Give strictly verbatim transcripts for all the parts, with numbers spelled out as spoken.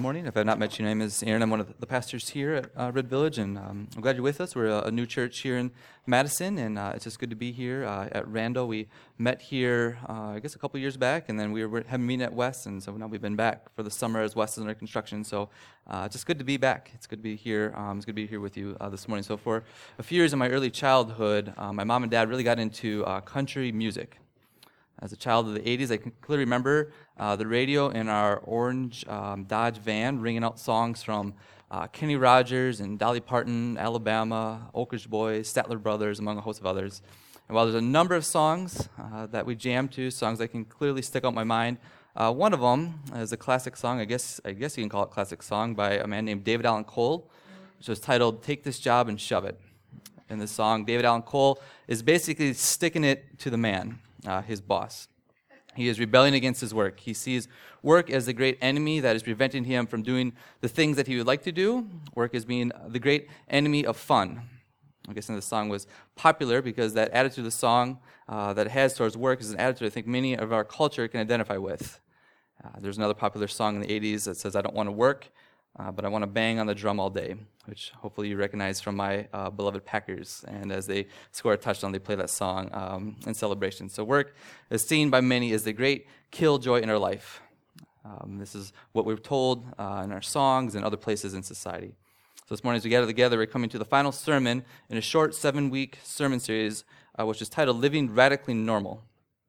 morning. If I've not met you, my name is Aaron. I'm one of the pastors here at uh, Red Village, and um, I'm glad you're with us. We're a, a new church here in Madison, and uh, it's just good to be here uh, at Randall. We met here, uh, I guess, a couple years back, and then we were having a meeting at West, and so now we've been back for the summer as West is under construction. So uh, it's just good to be back. It's good to be here. Um, it's good to be here with you uh, this morning. So for a few years in my early childhood, uh, my mom and dad really got into uh, country music. As a child of the eighties, I can clearly remember uh, the radio in our orange um, Dodge van ringing out songs from uh, Kenny Rogers and Dolly Parton, Alabama, Oak Ridge Boys, Statler Brothers, among a host of others. And while there's a number of songs uh, that we jam to, songs that can clearly stick out in my mind, uh, one of them is a classic song, I guess I guess you can call it a classic song, by a man named David Allan Cole, which was titled "Take This Job and Shove It." In this song, David Allan Cole is basically sticking it to the man. Uh, his boss. He is rebelling against his work. He sees work as the great enemy that is preventing him from doing the things that he would like to do. Work as being the great enemy of fun. I guess the song was popular because that attitude of the song uh, that it has towards work is an attitude I think many of our culture can identify with. Uh, there's another popular song in the eighties that says, "I don't want to work, uh, but I want to bang on the drum all day," which hopefully you recognize from my uh, beloved Packers. And as they score a touchdown, they play that song um, in celebration. So work is seen by many as the great killjoy in our life. Um, this is what we're told uh, in our songs and other places in society. So this morning as we gather together, we're coming to the final sermon in a short seven-week sermon series, uh, which is titled Living Radically Normal.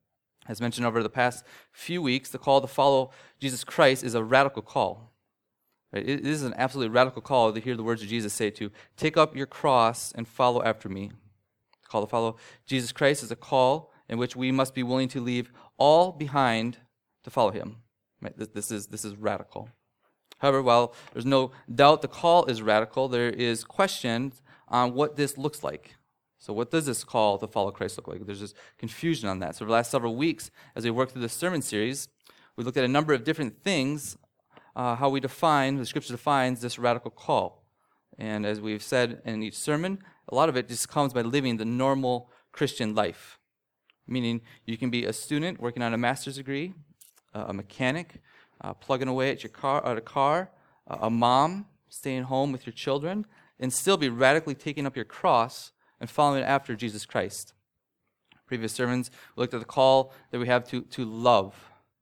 As mentioned over the past few weeks, the call to follow Jesus Christ is a radical call. Right? It is an absolutely radical call to hear the words of Jesus say to take up your cross and follow after me. The call to follow Jesus Christ is a call in which we must be willing to leave all behind to follow him. Right? This, this is this is radical. However, while there's no doubt the call is radical, there is question on what this looks like. So what does this call to follow Christ look like? There's this confusion on that. So for the last several weeks, as we worked through this sermon series, we looked at a number of different things Uh, how we define, the Scripture defines this radical call. And as we've said in each sermon, a lot of it just comes by living the normal Christian life. Meaning you can be a student working on a master's degree, uh, a mechanic, uh, plugging away at your car, at a car, uh, a mom staying home with your children, and still be radically taking up your cross and following after Jesus Christ. Previous sermons, we looked at the call that we have to, to love.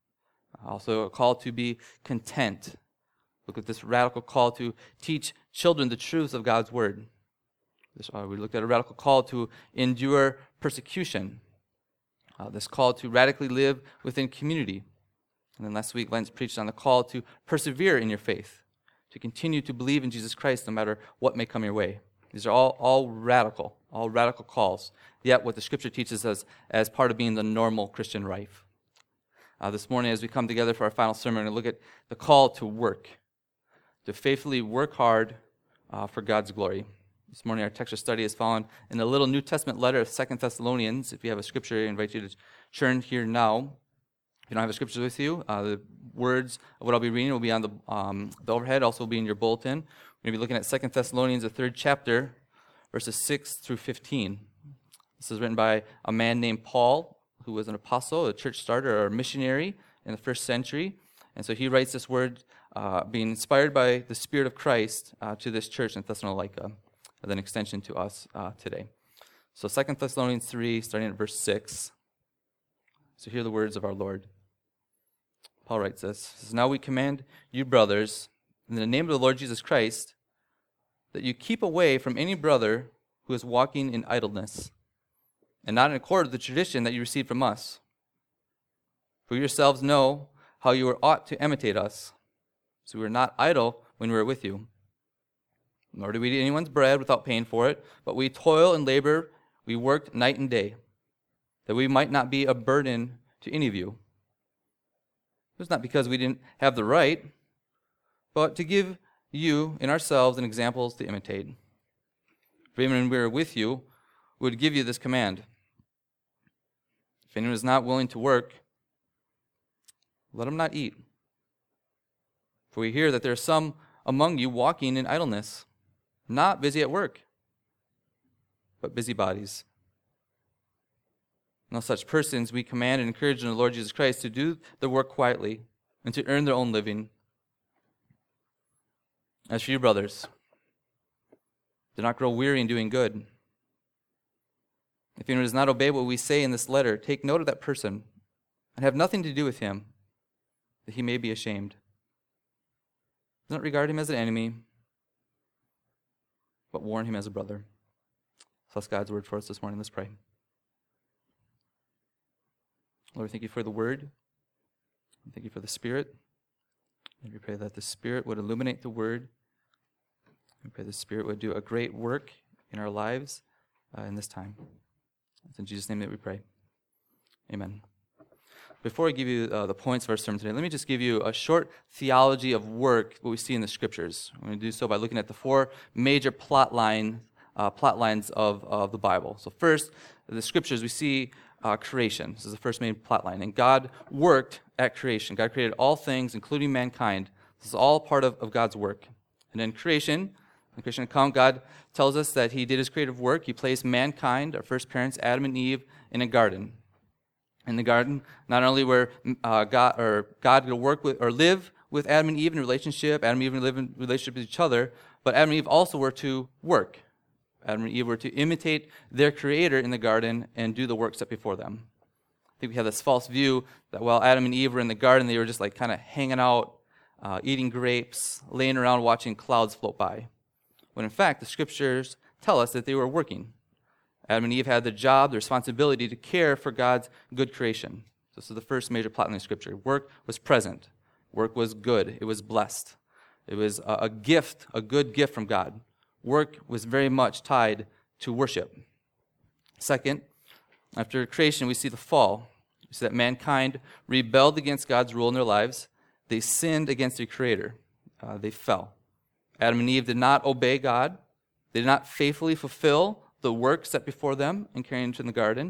Also a call to be content. Look at this radical call to teach children the truth of God's word. This, uh, we looked at a radical call to endure persecution. Uh, this call to radically live within community. And then last week, Lance preached on the call to persevere in your faith, to continue to believe in Jesus Christ no matter what may come your way. These are all, all radical, all radical calls. Yet what the Scripture teaches us as part of being the normal Christian life. Uh, this morning, as we come together for our final sermon, we're going to look at the call to work, to faithfully work hard uh, for God's glory. This morning, our text of study is found in the little New Testament letter of Second Thessalonians. If you have a scripture, I invite you to turn here now. If you don't have a scripture with you, uh, the words of what I'll be reading will be on the, um, the overhead, also will be in your bulletin. We're going to be looking at Second Thessalonians, the third chapter, verses six through fifteen. This is written by a man named Paul, who was an apostle, a church starter, or a missionary in the first century. And so he writes this word, uh, being inspired by the Spirit of Christ uh, to this church in Thessalonica, as an extension to us uh, today. So Second Thessalonians three, starting at verse six. So hear the words of our Lord. Paul writes this. He says, "Now we command you, brothers, in the name of the Lord Jesus Christ, that you keep away from any brother who is walking in idleness, and not in accord with the tradition that you received from us. For yourselves know how you were ought to imitate us. So we were not idle when we were with you. Nor did we eat anyone's bread without paying for it, but we toil and labor, we worked night and day, that we might not be a burden to any of you. It was not because we didn't have the right, but to give you and ourselves an example to imitate. For even when we were with you, we would give you this command. If anyone is not willing to work, let him not eat. For we hear that there are some among you walking in idleness, not busy at work, but busybodies. No such persons we command and encourage in the Lord Jesus Christ to do the work quietly and to earn their own living. As for you, brothers, do not grow weary in doing good. If anyone does not obey what we say in this letter, take note of that person and have nothing to do with him, that he may be ashamed. Do not regard him as an enemy, but warn him as a brother. So that's God's word for us this morning. Let's pray. Lord, thank you for the word. Thank you for the Spirit. And we pray that the Spirit would illuminate the word. We pray the Spirit would do a great work in our lives uh, in this time. It's in Jesus' name that we pray. Amen. Before I give you uh, the points of our sermon today, let me just give you a short theology of work, what we see in the Scriptures. I'm going to do so by looking at the four major plot, line, uh, plot lines of, of the Bible. So first, in the Scriptures, we see uh, creation. This is the first main plot line. And God worked at creation. God created all things, including mankind. This is all part of, of God's work. And in creation, in the Christian account, God tells us that he did his creative work. He placed mankind, our first parents, Adam and Eve, in a garden. In the garden, not only were uh, God or God going to work with or live with Adam and Eve in a relationship, Adam and Eve live in relationship with each other, but Adam and Eve also were to work. Adam and Eve were to imitate their Creator in the garden and do the work set before them. I think we have this false view that while Adam and Eve were in the garden, they were just like kind of hanging out, uh, eating grapes, laying around watching clouds float by. When in fact, the Scriptures tell us that they were working. Adam and Eve had the job, the responsibility to care for God's good creation. This is the first major plot in the Scripture. Work was present. Work was good. It was blessed. It was a, a gift, a good gift from God. Work was very much tied to worship. Second, after creation, we see the fall. We see that mankind rebelled against God's rule in their lives. They sinned against their Creator. Uh, they fell. Adam and Eve did not obey God. They did not faithfully fulfill the work set before them and carrying into the garden.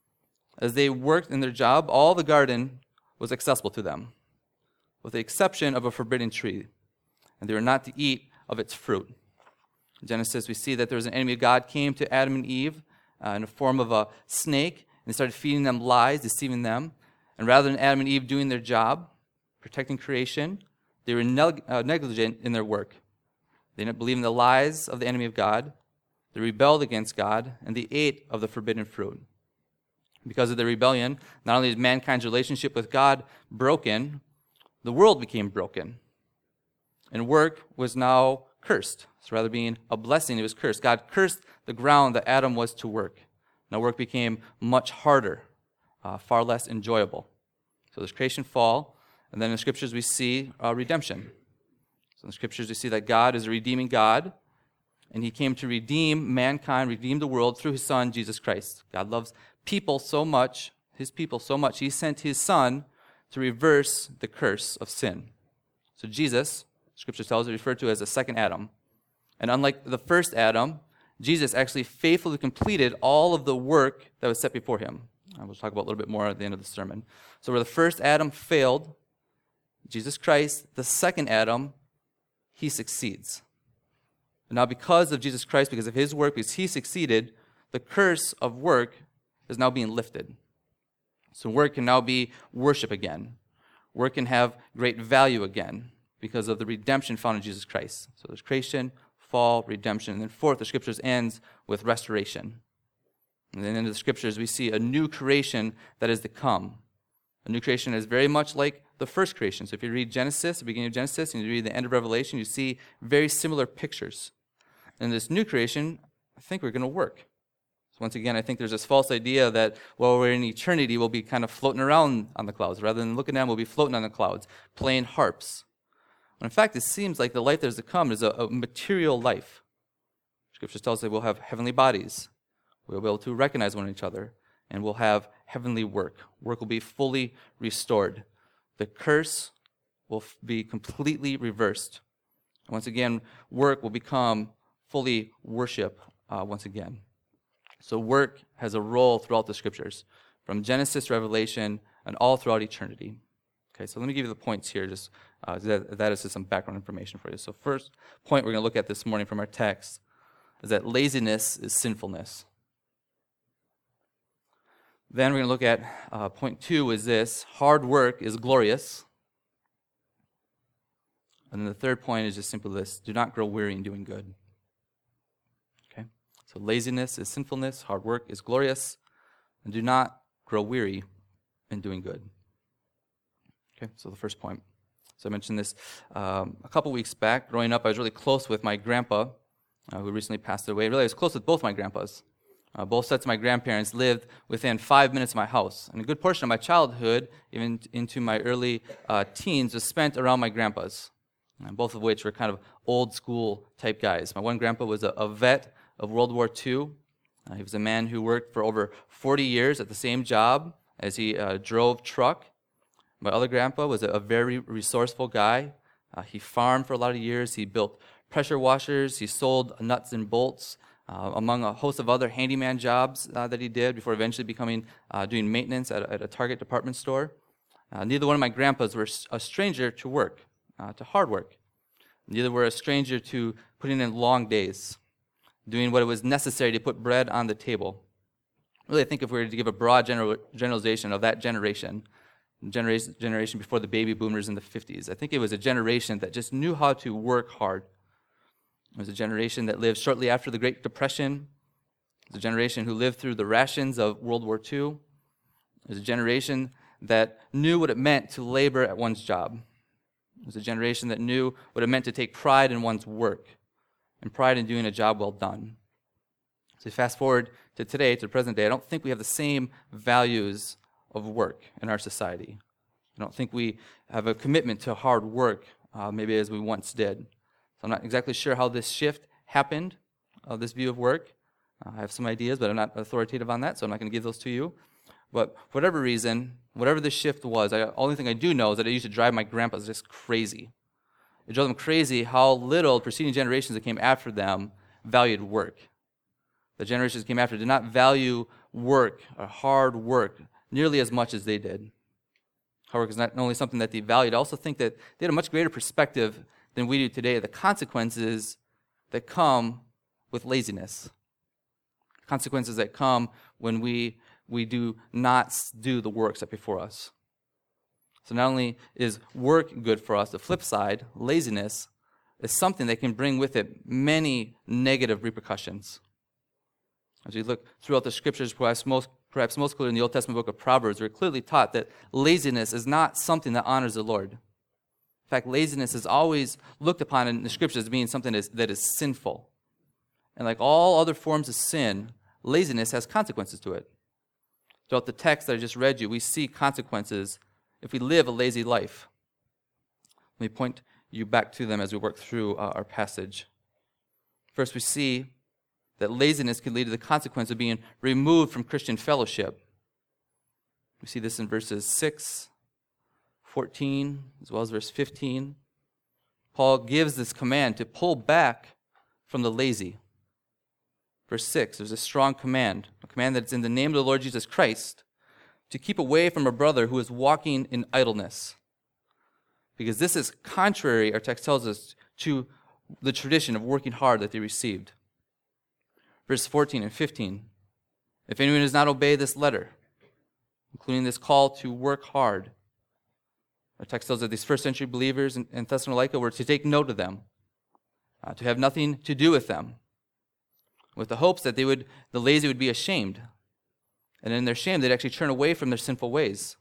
As they worked in their job, all the garden was accessible to them, with the exception of a forbidden tree, and they were not to eat of its fruit. In Genesis, we see that there was an enemy of God came to Adam and Eve uh, in the form of a snake, and started feeding them lies, deceiving them. And rather than Adam and Eve doing their job, protecting creation, they were neg- uh, negligent in their work. They didn't believe in the lies of the enemy of God. They rebelled against God, and they ate of the forbidden fruit. Because of their rebellion, not only is mankind's relationship with God broken, the world became broken. And work was now cursed. So rather being a blessing, it was cursed. God cursed the ground that Adam was to work. Now work became much harder, uh, far less enjoyable. So there's creation fall, and then in the Scriptures we see uh, redemption. So in the Scriptures we see that God is a redeeming God, and he came to redeem mankind, redeem the world through his Son, Jesus Christ. God loves people so much, his people so much, he sent his Son to reverse the curse of sin. So Jesus, Scripture tells us, is referred to as the second Adam. And unlike the first Adam, Jesus actually faithfully completed all of the work that was set before him. I will talk about a little bit more at the end of the sermon. So where the first Adam failed, Jesus Christ, the second Adam, he succeeds. And now because of Jesus Christ, because of his work, because he succeeded, the curse of work is now being lifted. So work can now be worship again. Work can have great value again because of the redemption found in Jesus Christ. So there's creation, fall, redemption. And then fourth, the Scriptures ends with restoration. And then in the Scriptures, we see a new creation that is to come. A new creation is very much like the first creation. So if you read Genesis, the beginning of Genesis, and you read the end of Revelation, you see very similar pictures. And this new creation, I think we're going to work. So once again, I think there's this false idea that, well, we're in eternity, we'll be kind of floating around on the clouds. Rather than looking down, we'll be floating on the clouds, playing harps. When in fact, it seems like the life that is to come is a, a material life. Scripture tells us that we'll have heavenly bodies. We'll be able to recognize one another, and we'll have heavenly work. Work will be fully restored. The curse will f- be completely reversed. And once again, work will become fully worship uh, once again. So work has a role throughout the Scriptures, from Genesis to Revelation and all throughout eternity. Okay, so let me give you the points here. Just uh, that, that is just some background information for you. So first point we're going to look at this morning from our text is that laziness is sinfulness. Then we're going to look at uh, point two is this: hard work is glorious. And then the third point is just simply this: do not grow weary in doing good. Okay? So laziness is sinfulness, hard work is glorious, and do not grow weary in doing good. Okay, so the first point. So I mentioned this um, a couple weeks back. Growing up, I was really close with my grandpa, uh, who recently passed away. Really, I was close with both my grandpas. Uh, both sets of my grandparents lived within five minutes of my house. And a good portion of my childhood, even into my early uh, teens, was spent around my grandpas, and both of which were kind of old school type guys. My one grandpa was a, a vet of World War Two. Uh, he was a man who worked for over forty years at the same job as he uh, drove truck. My other grandpa was a, a very resourceful guy. Uh, he farmed for a lot of years. He built pressure washers. He sold nuts and bolts, uh, among a host of other handyman jobs uh, that he did before eventually becoming uh, doing maintenance at a, at a Target department store. Uh, neither one of my grandpas were a stranger to work, uh, to hard work. Neither were a stranger to putting in long days, doing what was necessary to put bread on the table. Really, I think if we were to give a broad general, generalization of that generation, generation, generation before the baby boomers in the fifties, I think it was a generation that just knew how to work hard. It was a generation that lived shortly after the Great Depression. It was a generation who lived through the rations of World War Two. It was a generation that knew what it meant to labor at one's job. It was a generation that knew what it meant to take pride in one's work and pride in doing a job well done. So fast forward to today, to the present day, I don't think we have the same values of work in our society. I don't think we have a commitment to hard work uh, maybe as we once did. So I'm not exactly sure how this shift happened, uh, this view of work. Uh, I have some ideas, but I'm not authoritative on that, so I'm not going to give those to you. But for whatever reason, whatever the shift was, the only thing I do know is that it used to drive my grandpas just crazy. It drove them crazy how little preceding generations that came after them valued work. The generations that came after did not value work or hard work nearly as much as they did. Hard work is not only something that they valued, I also think that they had a much greater perspective than we do today, the consequences that come with laziness. Consequences that come when we, we do not do the work set before us. So not only is work good for us, the flip side, laziness, is something that can bring with it many negative repercussions. As we look throughout the scriptures, perhaps most, perhaps most clearly in the Old Testament book of Proverbs, we're clearly taught that laziness is not something that honors the Lord. In fact, laziness is always looked upon in the scriptures as being something that is, that is sinful. And like all other forms of sin, laziness has consequences to it. Throughout the text that I just read you, we see consequences if we live a lazy life. Let me point you back to them as we work through uh, our passage. First, we see that laziness can lead to the consequence of being removed from Christian fellowship. We see this in verses six, fourteen, as well as verse fifteen. Paul gives this command to pull back from the lazy. Verse six, there's a strong command, a command that's in the name of the Lord Jesus Christ, to keep away from a brother who is walking in idleness. Because this is contrary, our text tells us, to the tradition of working hard that they received. Verse fourteen and fifteen, if anyone does not obey this letter, including this call to work hard, our text tells us that these first century believers in, in Thessalonica were to take note of them, uh, to have nothing to do with them, with the hopes that they would, the lazy would be ashamed. And in their shame, they'd actually turn away from their sinful ways.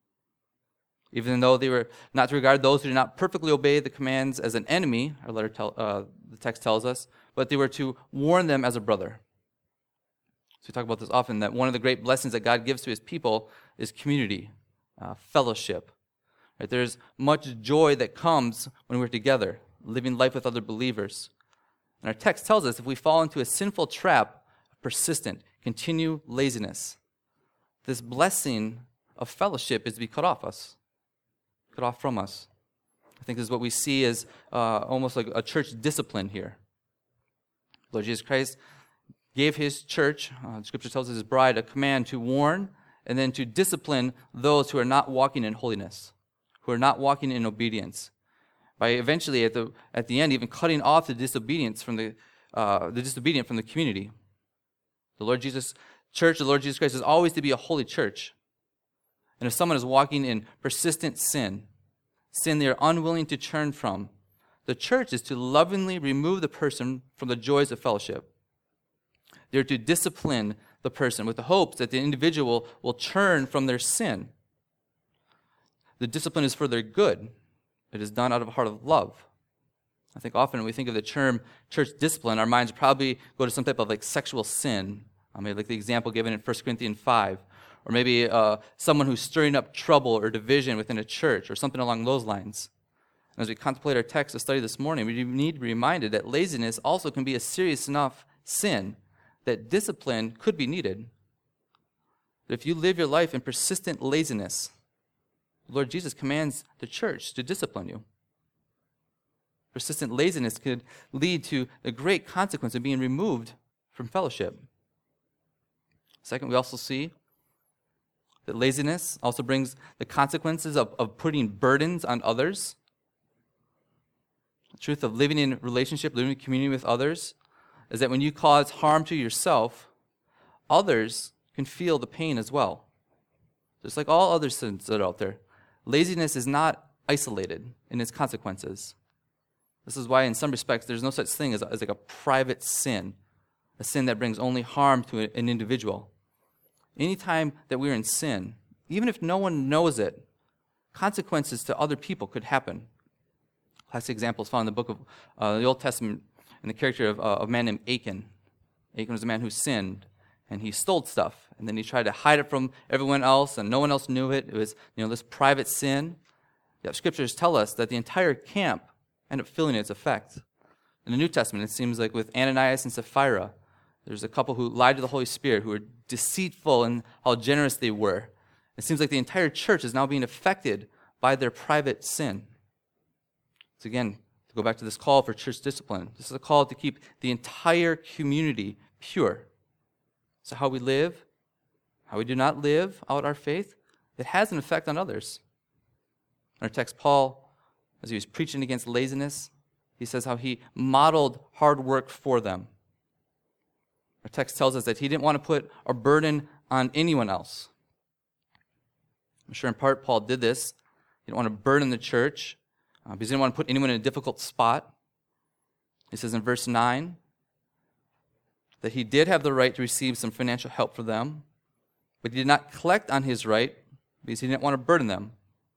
Even though they were not to regard those who did not perfectly obey the commands as an enemy, our letter tell, uh, the text tells us, but they were to warn them as a brother. So we talk about this often, that one of the great blessings that God gives to his people is community, uh, fellowship. Right? There's much joy that comes when we're together, living life with other believers. And our text tells us if we fall into a sinful trap, persistent, continue laziness, this blessing of fellowship is to be cut off us, cut off from us. I think this is what we see as uh, almost like a church discipline here. Lord Jesus Christ gave his church, uh, Scripture tells us his bride, a command to warn and then to discipline those who are not walking in holiness, who are not walking in obedience, by eventually at the at the end even cutting off the disobedience from the uh, the disobedient from the community. The Lord Jesus Church, the Lord Jesus Christ, is always to be a holy church. And if someone is walking in persistent sin, sin they are unwilling to turn from, the church is to lovingly remove the person from the joys of fellowship. They're to discipline the person with the hopes that the individual will turn from their sin. The discipline is for their good. It is done out of a heart of love. I think often when we think of the term church discipline, our minds probably go to some type of like sexual sin. I mean, like the example given in First Corinthians five. Or maybe uh, someone who's stirring up trouble or division within a church or something along those lines. And as we contemplate our text of study this morning, we need to be reminded that laziness also can be a serious enough sin that discipline could be needed. That if you live your life in persistent laziness, the Lord Jesus commands the church to discipline you. Persistent laziness could lead to the great consequence of being removed from fellowship. Second, we also see that laziness also brings the consequences of, of putting burdens on others. The truth of living in relationship, living in community with others, is that when you cause harm to yourself, others can feel the pain as well. Just like all other sins that are out there, laziness is not isolated in its consequences. This is why, in some respects, there's no such thing as, as like a private sin, a sin that brings only harm to an individual. Anytime that we're in sin, even if no one knows it, consequences to other people could happen. Classic example is found in the book of uh, the Old Testament in the character of, uh, of a man named Achan. Achan was a man who sinned, and he stole stuff, and then he tried to hide it from everyone else, and no one else knew it. It was, you know, this private sin. Yet scriptures tell us that the entire camp ended up feeling its effect. In the New Testament, it seems like with Ananias and Sapphira, there's a couple who lied to the Holy Spirit, who were deceitful in how generous they were. It seems like the entire church is now being affected by their private sin. So again, to go back to this call for church discipline, this is a call to keep the entire community pure. So how we live, how we do not live out our faith, it has an effect on others. In our text, Paul, as he was preaching against laziness, he says how he modeled hard work for them. Our text tells us that he didn't want to put a burden on anyone else. I'm sure in part Paul did this. He didn't want to burden the church uh, because he didn't want to put anyone in a difficult spot. He says in verse nine that he did have the right to receive some financial help for them, but he did not collect on his right because he didn't want to burden them.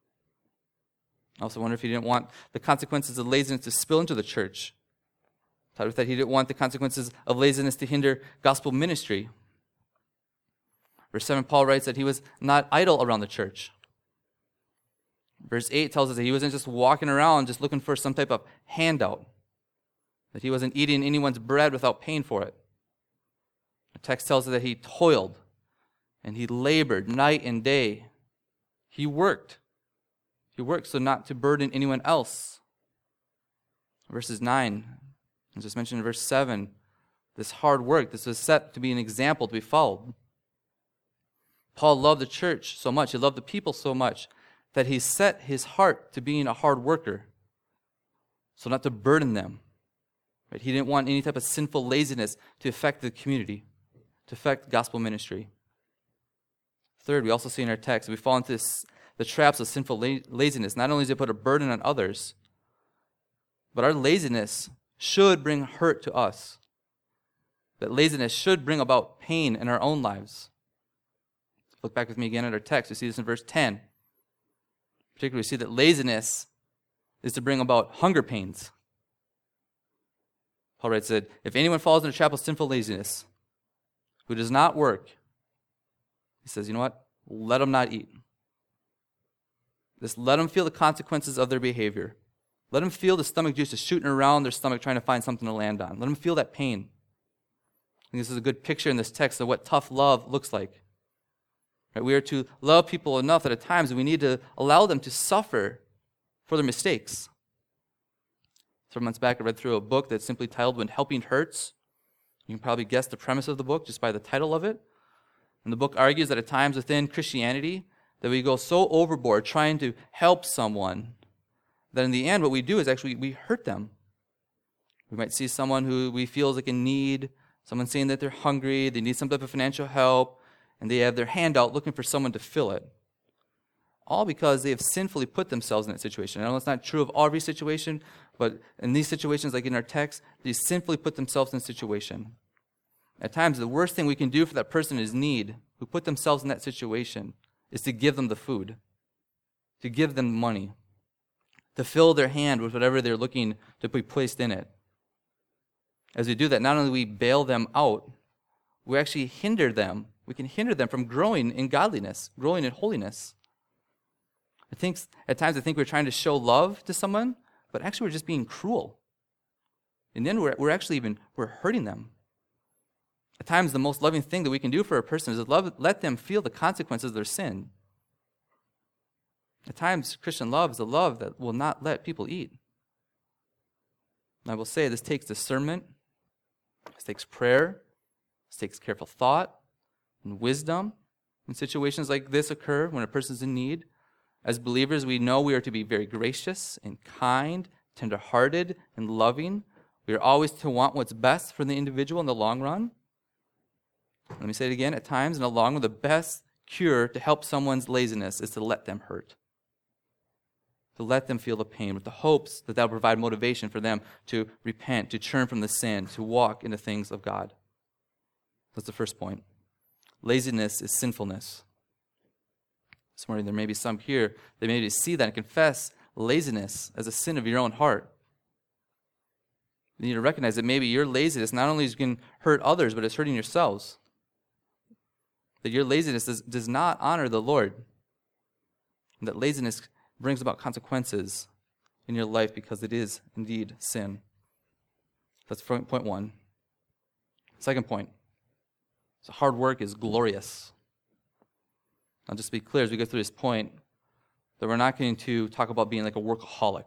I also wonder if he didn't want the consequences of laziness to spill into the church. Taught with that he didn't want the consequences of laziness to hinder gospel ministry. Verse seven, Paul writes that he was not idle around the church. Verse eight tells us that he wasn't just walking around just looking for some type of handout, that he wasn't eating anyone's bread without paying for it. The text tells us that he toiled and he labored night and day. He worked. He worked so not to burden anyone else. Verses nine, as just mentioned in verse seven, this hard work, this was set to be an example to be followed. Paul loved the church so much, he loved the people so much, that he set his heart to being a hard worker, so not to burden them. Right? He didn't want any type of sinful laziness to affect the community, to affect gospel ministry. Third, we also see in our text, we fall into this, the traps of sinful la- laziness. Not only does it put a burden on others, but our laziness should bring hurt to us. That laziness should bring about pain in our own lives. Look back with me again at our text. We see this in verse ten. Particularly, we see that laziness is to bring about hunger pains. Paul writes that if anyone falls into the trap of sinful laziness, who does not work, he says, you know what? Let them not eat. Just let them feel the consequences of their behavior. Let them feel the stomach juices shooting around their stomach trying to find something to land on. Let them feel that pain. I think this is a good picture in this text of what tough love looks like. Right? We are to love people enough that at times we need to allow them to suffer for their mistakes. Several months back, I read through a book that's simply titled When Helping Hurts. You can probably guess the premise of the book just by the title of it. And the book argues that at times within Christianity, that we go so overboard trying to help someone that in the end what we do is actually we hurt them. We might see someone who we feel is like in need, someone saying that they're hungry, they need some type of financial help, and they have their hand out looking for someone to fill it. all because they have sinfully put themselves in that situation. I know it's not true of every situation, but in these situations, like in our text, they sinfully put themselves in a situation. At times, the worst thing we can do for that person in need, who put themselves in that situation, is to give them the food, to give them money, to fill their hand with whatever they're looking to be placed in it. As we do that, not only do we bail them out, we actually hinder them. We can hinder them from growing in godliness, growing in holiness. I think at times I think we're trying to show love to someone, but actually we're just being cruel. In the end, we're, we're actually even we're hurting them. At times, the most loving thing that we can do for a person is love, let them feel the consequences of their sin. At times, Christian love is a love that will not let people eat. And I will say this takes discernment, this takes prayer, this takes careful thought and wisdom. When situations like this occur, when a person's in need, as believers, we know we are to be very gracious and kind, tender-hearted and loving. We are always to want what's best for the individual in the long run. Let me say it again. At times, in the long run, the best cure to help someone's laziness is to let them hurt, to let them feel the pain with the hopes that that will provide motivation for them to repent, to turn from the sin, to walk in the things of God. That's the first point. Laziness is sinfulness. This morning, there may be some here that maybe see that and confess laziness as a sin of your own heart. You need to recognize that maybe your laziness not only is going to hurt others, but it's hurting yourselves. That your laziness does, does not honor the Lord. And that laziness brings about consequences in your life because it is indeed sin. That's point one. Second point. So hard work is glorious. I'll just be clear as we go through this point that we're not going to talk about being like a workaholic.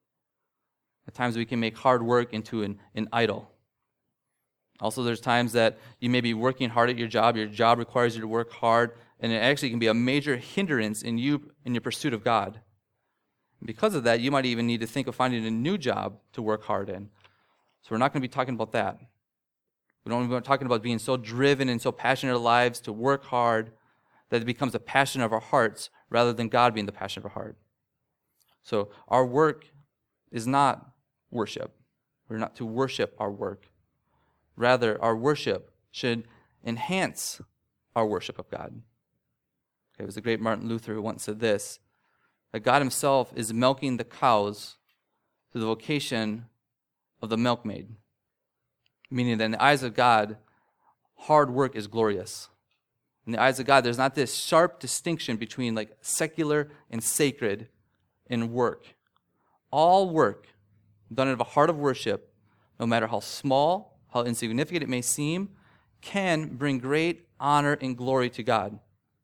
At times we can make hard work into an, an idol. Also, there's times that you may be working hard at your job, your job requires you to work hard, and it actually can be a major hindrance in you in your pursuit of God. And because of that, you might even need to think of finding a new job to work hard in. So we're not going to be talking about that. We don't want to be talking about being so driven and so passionate in our lives to work hard that it becomes a passion of our hearts rather than God being the passion of our heart. So our work is not worship. We're not to worship our work. Rather, our worship should enhance our worship of God. Okay, it was the great Martin Luther who once said this, that God himself is milking the cows through the vocation of the milkmaid. Meaning that in the eyes of God, hard work is glorious. In the eyes of God, there's not this sharp distinction between like secular and sacred in work. All work done out of a heart of worship, no matter how small, how insignificant it may seem, can bring great honor and glory to God.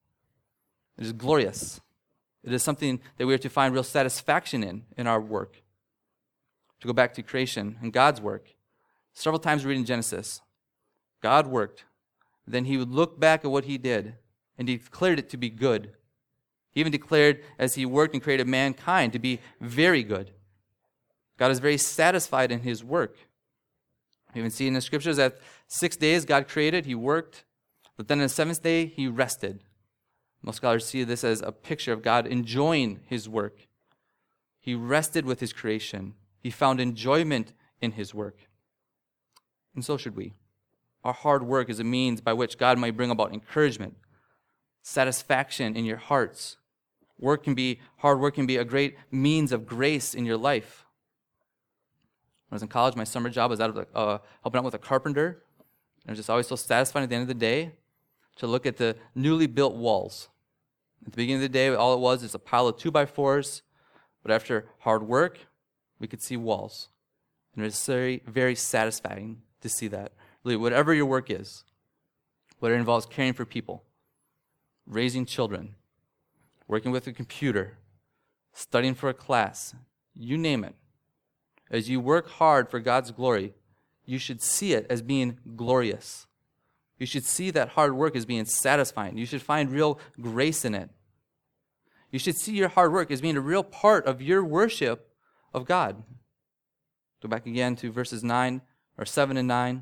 It is glorious. It is something that we are to find real satisfaction in, in our work. To go back to creation and God's work, several times we read in Genesis, God worked. Then he would look back at what he did, and he declared it to be good. He even declared, as he worked and created mankind, to be very good. God is very satisfied in his work. We even see in the scriptures that six days God created, he worked, but then on the seventh day, he rested. Most scholars see this as a picture of God enjoying his work. He rested with his creation. He found enjoyment in his work. And so should we. Our hard work is a means by which God might bring about encouragement, satisfaction in your hearts. Work can be, hard work can be a great means of grace in your life. When I was in college, my summer job was out of the, uh, helping out with a carpenter. It was just always so satisfying at the end of the day to look at the newly built walls. At the beginning of the day, all it was is a pile of two by fours, but after hard work, we could see walls. And it was very, very satisfying to see that. Really, whatever your work is, whether it involves caring for people, raising children, working with a computer, studying for a class, you name it. As you work hard for God's glory, you should see it as being glorious. You should see that hard work as being satisfying. You should find real grace in it. You should see your hard work as being a real part of your worship of God. Go back again to verses nine or seven and nine.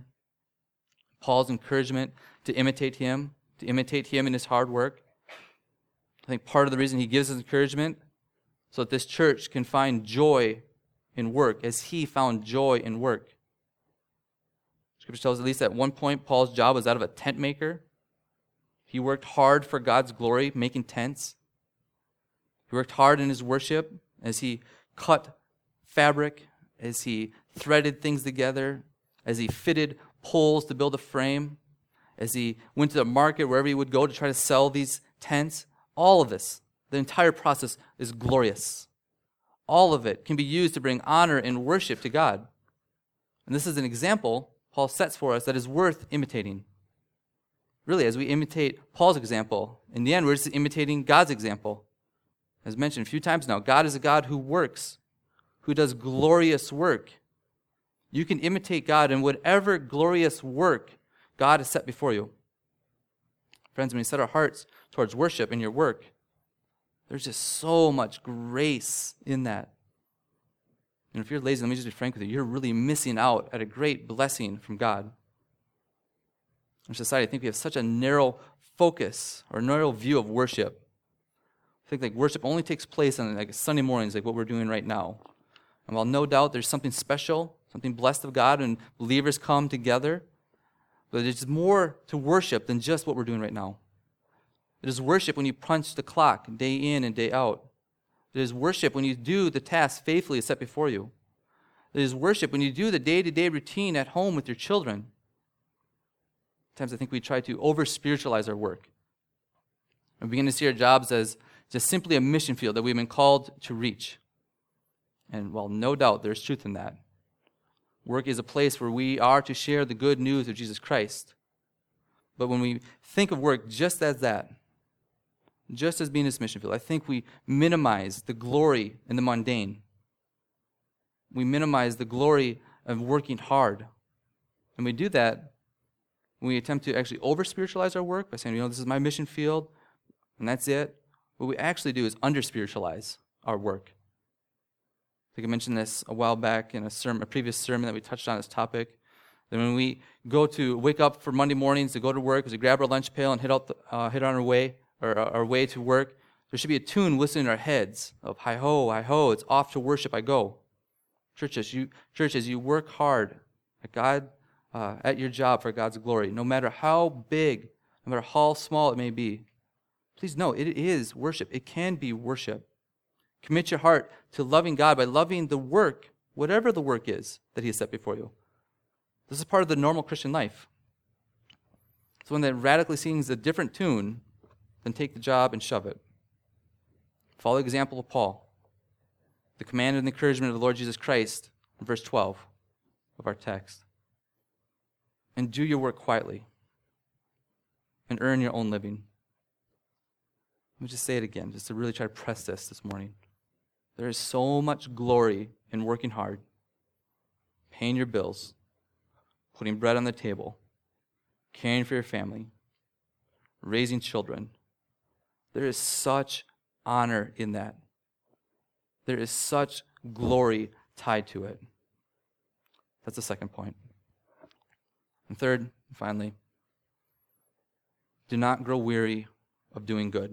Paul's encouragement to imitate him, to imitate him in his hard work. I think part of the reason he gives us encouragement so that this church can find joy in work as he found joy in work. Scripture tells us at least at one point Paul's job was that of a tent maker. He worked hard for God's glory, making tents. He worked hard in his worship as he cut fabric, as he threaded things together, as he fitted poles to build a frame, as he went to the market, wherever he would go to try to sell these tents. All of this, the entire process is glorious. All of it can be used to bring honor and worship to God. And this is an example Paul sets for us that is worth imitating. Really, as we imitate Paul's example, in the end, we're just imitating God's example. As mentioned a few times now, God is a God who works, who does glorious work. You can imitate God in whatever glorious work God has set before you. Friends, when we set our hearts towards worship in your work, there's just so much grace in that. And if you're lazy, let me just be frank with you, you're really missing out at a great blessing from God. In society, I think we have such a narrow focus or narrow view of worship. I think like worship only takes place on like Sunday mornings, like what we're doing right now. And while no doubt there's something special, something blessed of God when believers come together, but there's more to worship than just what we're doing right now. It is worship when you punch the clock day in and day out. It is worship when you do the task faithfully set before you. It is worship when you do the day-to-day routine at home with your children. Sometimes I think we try to over-spiritualize our work. We begin to see our jobs as just simply a mission field that we've been called to reach. And while no doubt there's truth in that, work is a place where we are to share the good news of Jesus Christ. But when we think of work just as that, just as being this mission field, I think we minimize the glory in the mundane. We minimize the glory of working hard. And we do that when we attempt to actually over-spiritualize our work by saying, you know, this is my mission field, and that's it. What we actually do is under-spiritualize our work. I think I mentioned this a while back in a sermon, a previous sermon that we touched on this topic. That when we go to wake up for Monday mornings to go to work, as we grab our lunch pail and head out, the, uh, head on our way, or our way to work, there should be a tune whistling in our heads of hi ho, hi ho, it's off to worship I go. Churches, you churches, you work hard at God, uh, at your job for God's glory, no matter how big, no matter how small it may be. Please know it is worship. It can be worship. Commit your heart to loving God by loving the work, whatever the work is that He has set before you. This is part of the normal Christian life. It's one that radically sings a different tune than take the job and shove it. Follow the example of Paul, the command and encouragement of the Lord Jesus Christ in verse twelve of our text. And do your work quietly and earn your own living. Let me just say it again, just to really try to press this this morning. There is so much glory in working hard, paying your bills, putting bread on the table, caring for your family, raising children. There is such honor in that. There is such glory tied to it. That's the second point. And third, and finally, do not grow weary of doing good.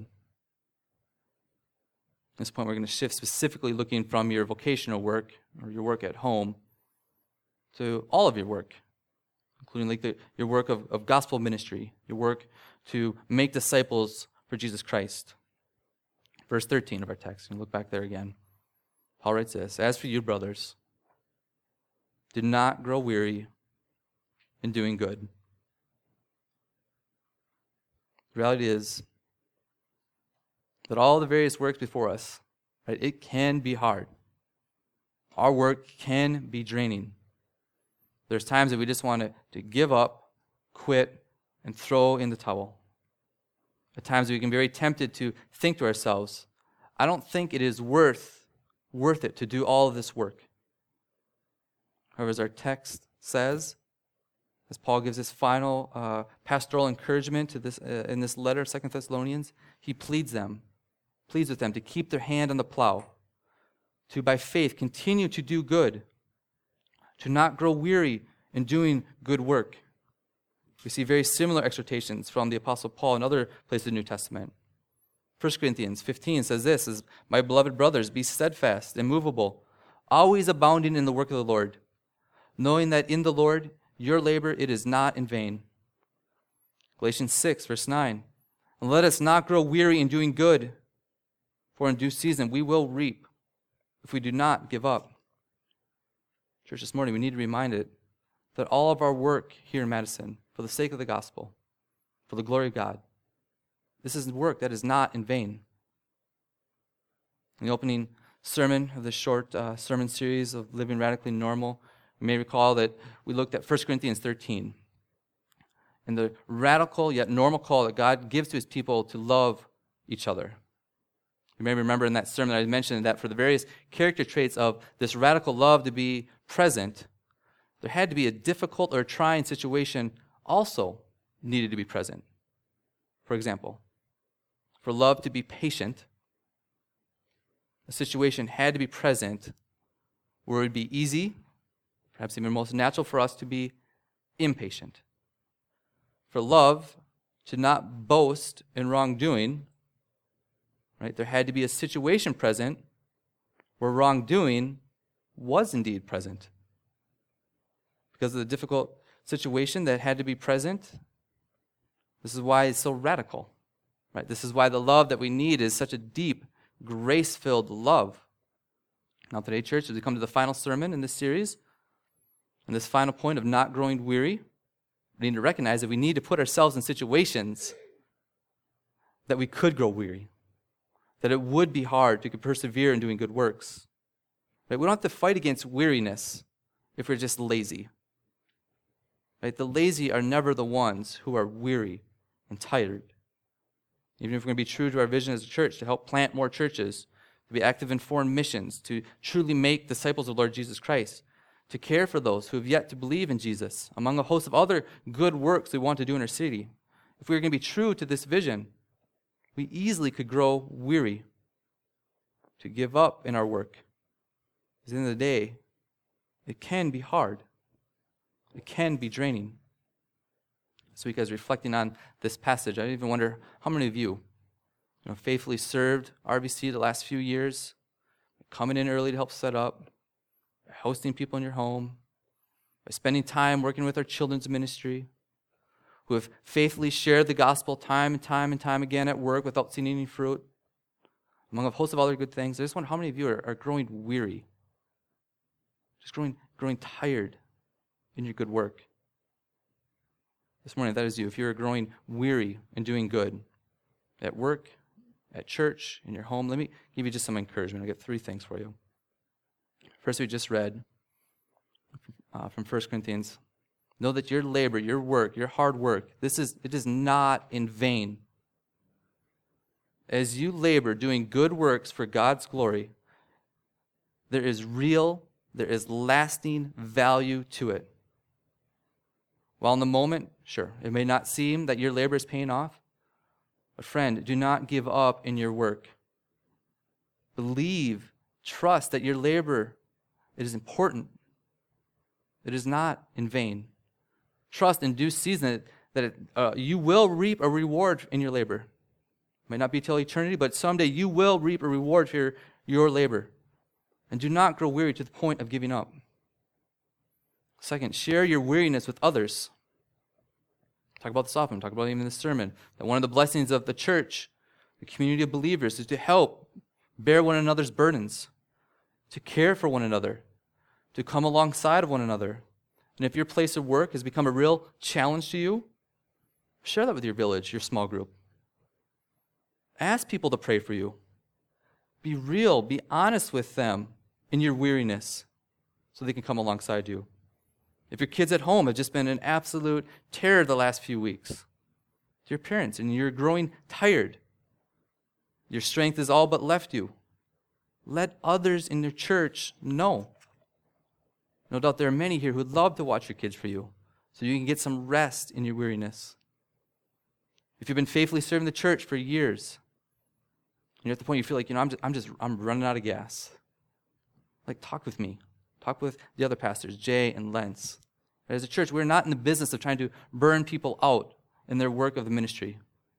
At this point, we're going to shift specifically looking from your vocational work or your work at home to all of your work, including like the, your work of, of gospel ministry, your work to make disciples for Jesus Christ. Verse thirteen of our text, and look back there again. Paul writes this, as for you, brothers, do not grow weary in doing good. The reality is that all the various works before us, right, it can be hard. Our work can be draining. There's times that we just want to, to give up, quit, and throw in the towel. At times we can be very tempted to think to ourselves, I don't think it is worth, worth it to do all of this work. However, as our text says, as Paul gives his final uh, pastoral encouragement to this uh, in this letter, Second Thessalonians, he pleads them, pleads with them to keep their hand on the plow, to by faith continue to do good, to not grow weary in doing good work. We see very similar exhortations from the Apostle Paul in other places of the New Testament. First Corinthians fifteen says this, is, "My beloved brothers, be steadfast, immovable, always abounding in the work of the Lord, knowing that in the Lord your labor, it is not in vain." Galatians six, verse nine, "And let us not grow weary in doing good, for in due season we will reap if we do not give up." Church, this morning we need to be reminded that all of our work here in Madison, for the sake of the gospel, for the glory of God, this is work that is not in vain. In the opening sermon of this short uh, sermon series of Living Radically Normal, you may recall that we looked at First Corinthians thirteen and the radical yet normal call that God gives to his people to love each other. You may remember in that sermon I mentioned that for the various character traits of this radical love to be present, there had to be a difficult or trying situation also needed to be present. For example, for love to be patient, a situation had to be present where it would be easy, perhaps even most natural for us to be impatient. For love to not boast in wrongdoing, right, there had to be a situation present where wrongdoing was indeed present. Because of the difficult situation that had to be present, this is why it's so radical. Right? This is why the love that we need is such a deep, grace-filled love. Now today, church, as we come to the final sermon in this series, and this final point of not growing weary, we need to recognize that we need to put ourselves in situations that we could grow weary, that it would be hard to persevere in doing good works. Right? We don't have to fight against weariness if we're just lazy. Right? The lazy are never the ones who are weary and tired. Even if we're going to be true to our vision as a church, to help plant more churches, to be active in foreign missions, to truly make disciples of Lord Jesus Christ, to care for those who have yet to believe in Jesus, among a host of other good works we want to do in our city. If we are going to be true to this vision, we easily could grow weary, to give up in our work. Because at the end of the day, it can be hard. It can be draining. This week, I was reflecting on this passage. I even wonder how many of you, you know, faithfully served R V C the last few years, coming in early to help set up, by hosting people in your home, by spending time working with our children's ministry, who have faithfully shared the gospel time and time and time again at work without seeing any fruit, among a host of other good things. I just wonder how many of you are, are growing weary, just growing, growing tired in your good work. This morning, if that is you, if you're growing weary in doing good at work, at church, in your home, let me give you just some encouragement. I've got three things for you. First, we just read uh, from First Corinthians. Know that your labor, your work, your hard work, this is it is not in vain. As you labor doing good works for God's glory, there is real, there is lasting value to it. While in the moment, sure, it may not seem that your labor is paying off, but friend, do not give up in your work. Believe, trust that your labor, it is important. It is not in vain. Trust in due season that it, uh, you will reap a reward in your labor. It may not be till eternity, but someday you will reap a reward for your, your labor. And do not grow weary to the point of giving up. Second, share your weariness with others. Talk about this often. Talk about it even in this sermon. That one of the blessings of the church, the community of believers, is to help bear one another's burdens, to care for one another, to come alongside of one another. And if your place of work has become a real challenge to you, share that with your village, your small group. Ask people to pray for you. Be real, be honest with them in your weariness so they can come alongside you. If your kids at home have just been an absolute terror the last few weeks, to your parents, and you're growing tired, your strength is all but left you, let others in your church know. No doubt there are many here who would love to watch your kids for you so you can get some rest in your weariness. If you've been faithfully serving the church for years, and you're at the point you feel like, you know, I'm just, I'm just, I'm running out of gas. Like, talk with me. Talk with the other pastors, Jay and Lentz. As a church, we're not in the business of trying to burn people out in their work of the ministry.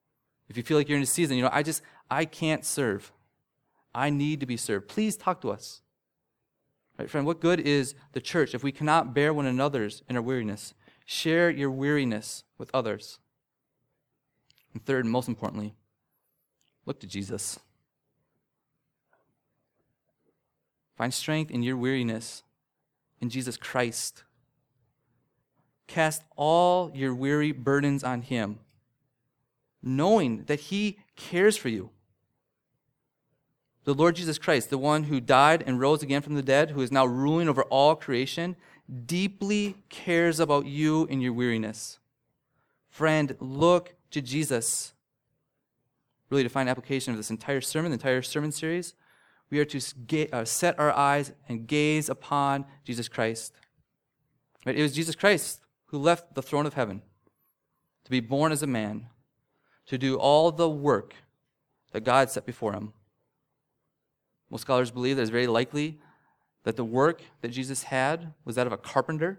If you feel like you're in a season, you know, I just, I can't serve. I need to be served. Please talk to us. Right, friend, what good is the church if we cannot bear one another's in our weariness? Share your weariness with others. And third, and most importantly, look to Jesus. Find strength in your weariness in Jesus Christ. Cast all your weary burdens on him, knowing that he cares for you. The Lord Jesus Christ, the one who died and rose again from the dead, who is now ruling over all creation, deeply cares about you in your weariness. Friend, look to Jesus. Really, to find application of this entire sermon, the entire sermon series, we are to set our eyes and gaze upon Jesus Christ. Right? It was Jesus Christ who left the throne of heaven to be born as a man, to do all the work that God set before him. Most scholars believe that it's very likely that the work that Jesus had was that of a carpenter.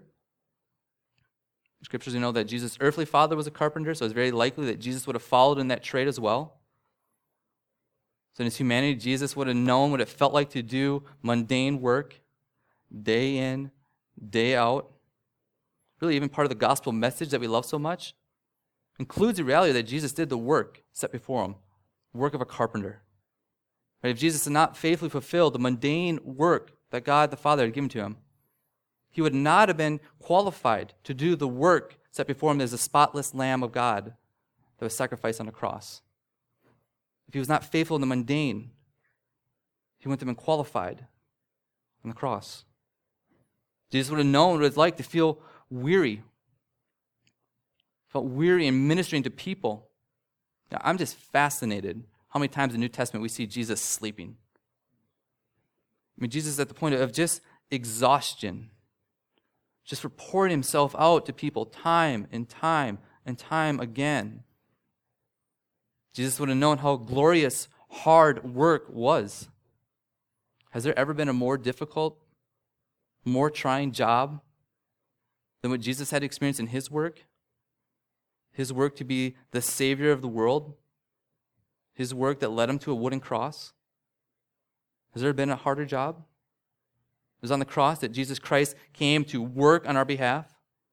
The scriptures, you know, that Jesus' earthly father was a carpenter, so it's very likely that Jesus would have followed in that trade as well. So in his humanity, Jesus would have known what it felt like to do mundane work day in, day out. Really, even part of the gospel message that we love so much includes the reality that Jesus did the work set before him, the work of a carpenter. Right? If Jesus had not faithfully fulfilled the mundane work that God the Father had given to him, he would not have been qualified to do the work set before him as the spotless Lamb of God that was sacrificed on the cross. If he was not faithful in the mundane, he wouldn't have been qualified on the cross. Jesus would have known what it was like to feel weary, felt weary in ministering to people. Now, I'm just fascinated how many times in the New Testament we see Jesus sleeping. I mean, Jesus is at the point of just exhaustion, just for pouring himself out to people time and time and time again. Jesus would have known how glorious hard work was. Has there ever been a more difficult, more trying job than what Jesus had experienced in his work? His work to be the Savior of the world? His work that led him to a wooden cross? Has there been a harder job? It was on the cross that Jesus Christ came to work on our behalf.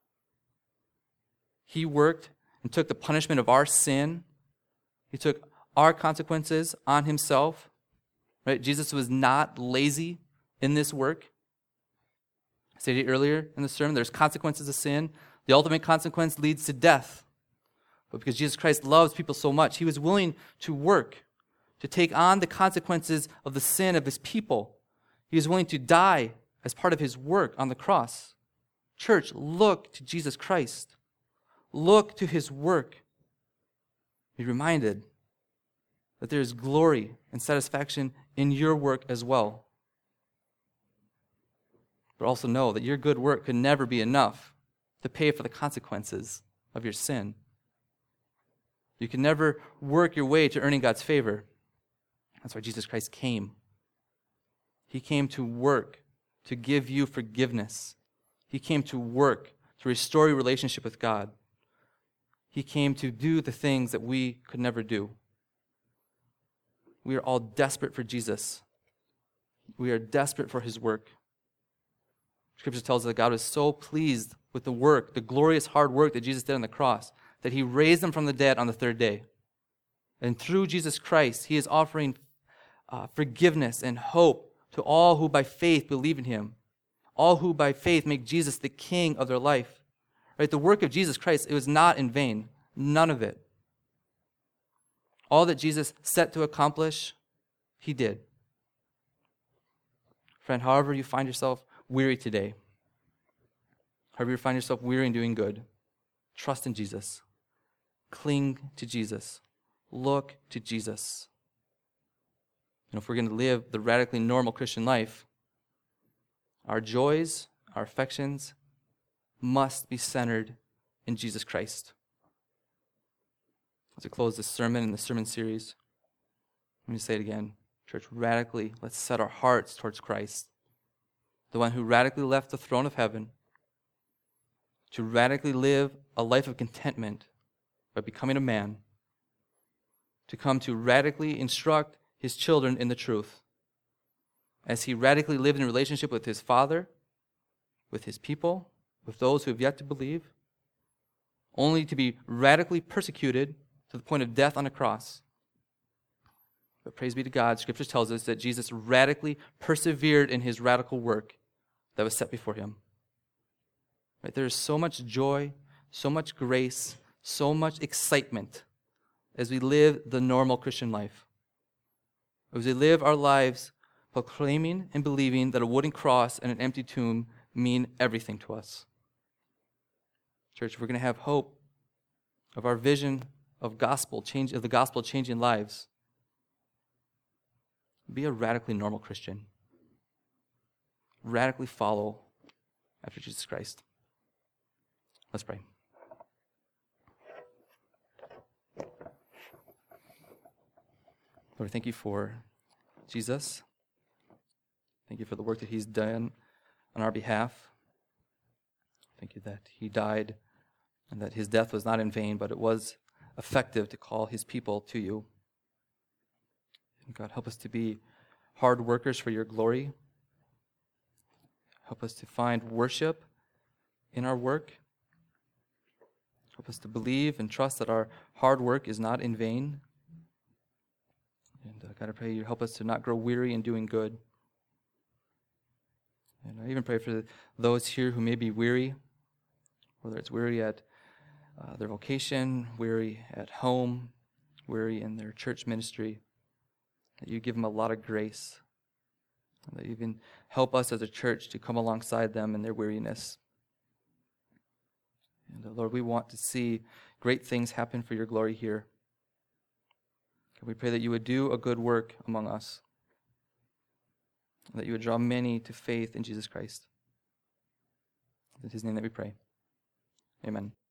He worked and took the punishment of our sin. He took our consequences on himself. Right? Jesus was not lazy in this work. I stated earlier in the sermon, there's consequences of sin. The ultimate consequence leads to death. But because Jesus Christ loves people so much, he was willing to work, to take on the consequences of the sin of his people. He was willing to die as part of his work on the cross. Church, look to Jesus Christ. Look to his work. Be reminded that there is glory and satisfaction in your work as well. But also know that your good work could never be enough to pay for the consequences of your sin. You can never work your way to earning God's favor. That's why Jesus Christ came. He came to work to give you forgiveness. He came to work to restore your relationship with God. He came to do the things that we could never do. We are all desperate for Jesus. We are desperate for his work. Scripture tells us that God was so pleased with the work, the glorious hard work that Jesus did on the cross, that he raised him from the dead on the third day. And through Jesus Christ, he is offering uh, forgiveness and hope to all who by faith believe in him, all who by faith make Jesus the king of their life. Right? The work of Jesus Christ, it was not in vain. None of it. All that Jesus set to accomplish, he did. Friend, however you find yourself weary today, however you find yourself weary in doing good, trust in Jesus. Cling to Jesus. Look to Jesus. And if we're going to live the radically normal Christian life, our joys, our affections must be centered in Jesus Christ. As we close this sermon in the sermon series, let me say it again. Church, radically, let's set our hearts towards Christ, the one who radically left the throne of heaven to radically live a life of contentment by becoming a man, to come to radically instruct his children in the truth, as he radically lived in relationship with his Father, with his people, with those who have yet to believe, only to be radically persecuted to the point of death on a cross. But praise be to God, Scripture tells us that Jesus radically persevered in his radical work that was set before him. Right? There is so much joy, so much grace, so much excitement as we live the normal Christian life. As we live our lives proclaiming and believing that a wooden cross and an empty tomb mean everything to us. Church, if we're going to have hope of our vision of gospel change, of the gospel changing lives, be a radically normal Christian. Radically follow after Jesus Christ. Let's pray. Lord, thank you for Jesus. Thank you for the work that he's done on our behalf. Thank you that he died and that his death was not in vain, but it was effective to call his people to you. And God, help us to be hard workers for your glory. Help us to find worship in our work. Help us to believe and trust that our hard work is not in vain. And uh, God, I pray you help us to not grow weary in doing good. And I even pray for those here who may be weary, whether it's weary at uh, their vocation, weary at home, weary in their church ministry, that you give them a lot of grace, and that you even help us as a church to come alongside them in their weariness. And uh, Lord, we want to see great things happen for your glory here. And we pray that you would do a good work among us, and that you would draw many to faith in Jesus Christ. In his name that we pray. Amen.